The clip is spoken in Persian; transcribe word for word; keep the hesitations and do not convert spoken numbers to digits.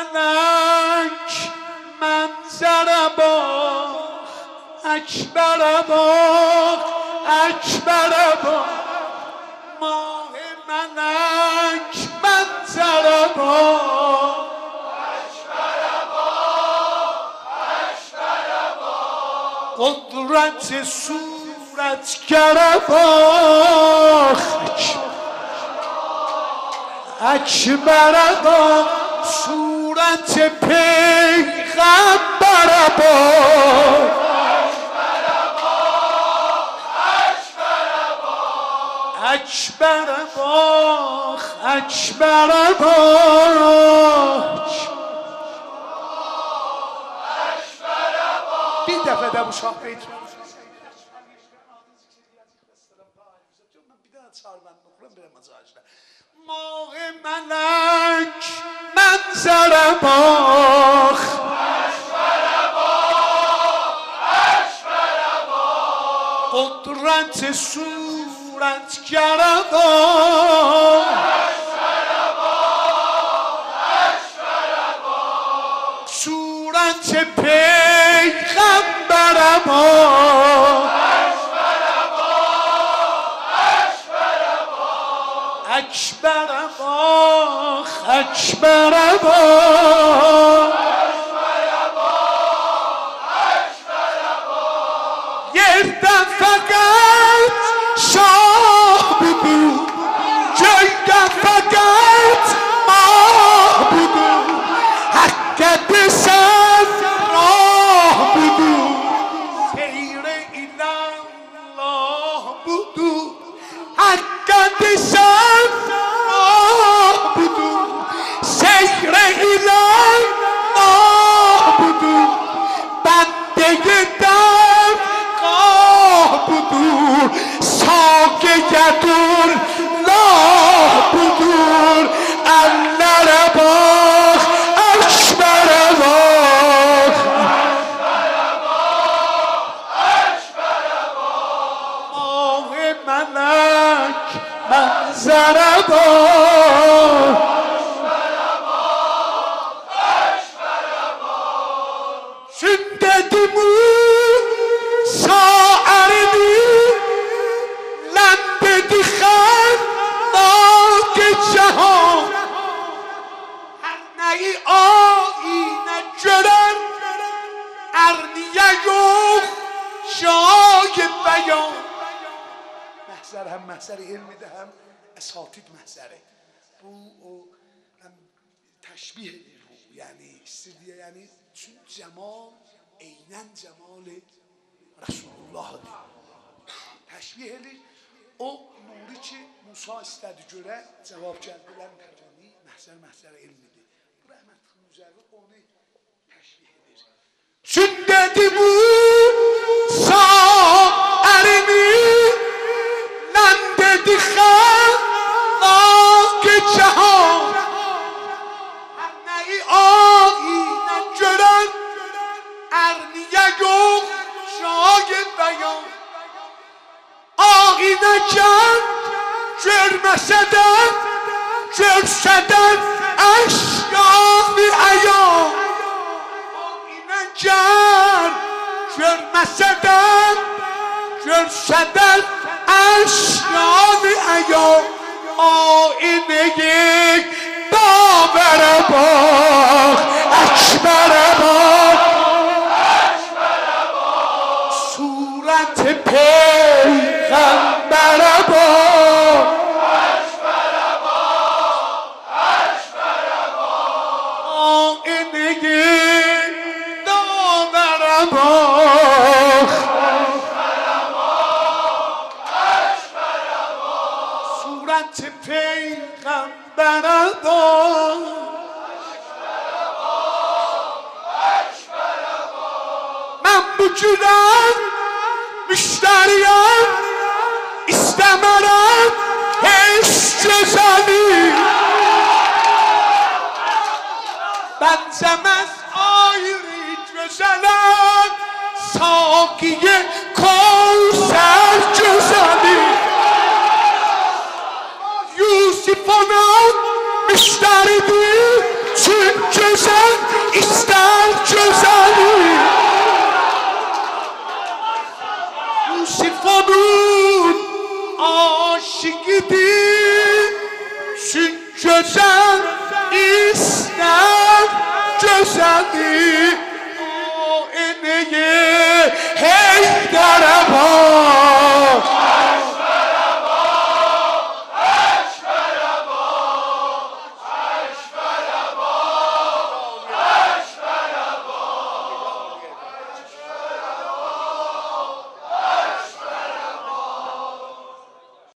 ملک منظر باغ اکبر باغ اکبر باغ ماه ملک منظر باغ اکبر باغ اکبر باغ قدرت صورتگر باغ اکبر باغ صورت پیغمبر باغ اکبر باغ اکبر باغ بی دفعه دبو شاه بیت ماه ملک منظر باغ اکبر باغ اکبر باغ قدرت صورتگر باغ اکبر باغ اکبر باغ صورت پیغمبر باغ اکبر باغ اکبر باغ یردم فقط شاه بودو جیدم فقط ماه بودو حقت سر راه بودو سیر الله بودو حقت سر راه بودو سیر الله بودو بنده در قاه بودو ساک گدون لاه بودو اندر باغ اکبر باغ ماه ملک منظر باغ شنده دیمو ساعرنی لنده دی خنداک جهان هر نئی آینه جرن ارنیه یوخ شای بیان محضر هم محضر علمی ده هم اساتید محضره بو هم تشبیه رو یعنی استدیه یعنی چون جمال اینن جمال رسول الله دی تشبیه لی او نوری که موسی استدی جوره جواب کرد بلن ترجمی محضر محضر علمی دی bu rəhmət müzərrə onu təşbih edir. Sünnəti bu sa'ərini lən dedi xəlaq cəhan hər nəyi ayinə görən ərniyə yox şagir bəyan ayinəkən görməsədən görsədən əşyanı əyan ayinəkən görməsədən görsədən əşyanı əyan ayinəyi davərə bax əkbərə bax surət peyğəmbərə bax صورت پیغمبر باغ من بجورم مشتریم استمرم هست جزانی بنزم از آیری جزنم ساقی کوثر جزانی Yusuf ona müşteridi çünkü sen ister güzeli. Yusuf onun aşıkıdır. Çünkü güzel ister güzeli.